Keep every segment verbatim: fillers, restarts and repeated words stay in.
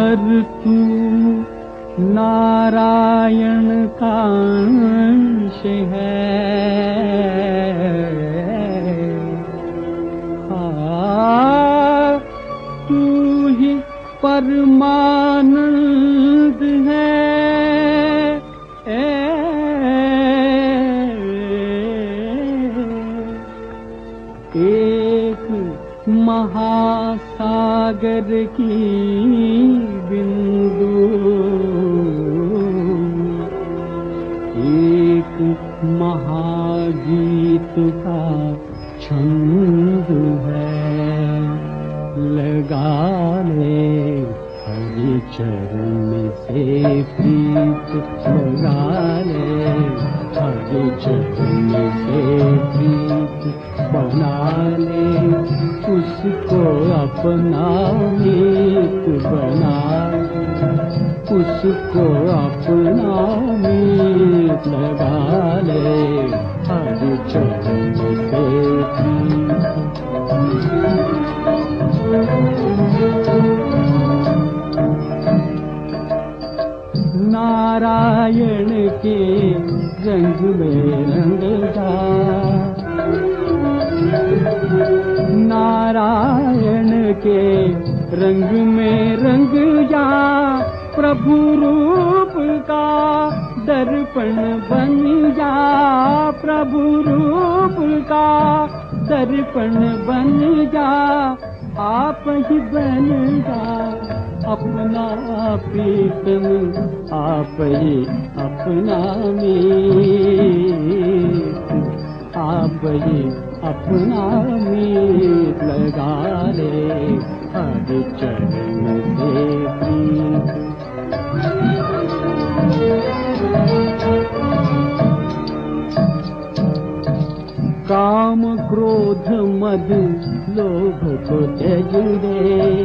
पर तू नारायण का अंश है। हाँ, तू ही परमानंद है। एक महासागर की बिंदु, एक महागीत का छंद है। लगा ले हरि चरण से प्रीत, लगा ले हरि चरण से प्रीत, बना ले उसको अपना मीत, बना उसको अपना मीत, लगा ले हरि चरण से प्रीत। नारायण के रंग में रंग जा, नारायण के रंग में रंग जा, प्रभु रूप का दर्पण बन जा, प्रभु रूप का दर्पण बन जा, आप ही बन जा अपना प्रीतम, आप ही अपना मीत, आप ही अपना मीत, लगा ले हरि चरण से प्रीत। काम क्रोध मद लोभ को त्यज दे,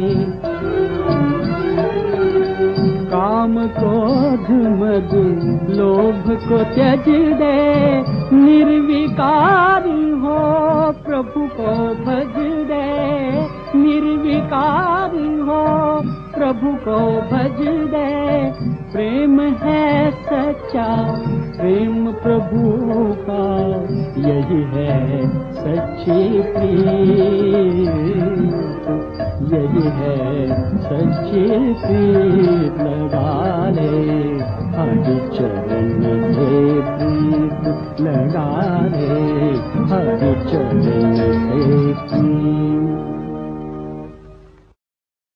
काम क्रोध मद लोभ को त्यज दे, निर्विकार हो प्रभु को भज दे, निर्विकार हो प्रभु को भज दे। प्रेम है सच्चा प्रेम प्रभु का, यही है सच्ची प्रीत, यही है सच्ची प्रीत, लगा ले हरि चरण से प्रीत, लगा ले हरि चरण से प्रीत।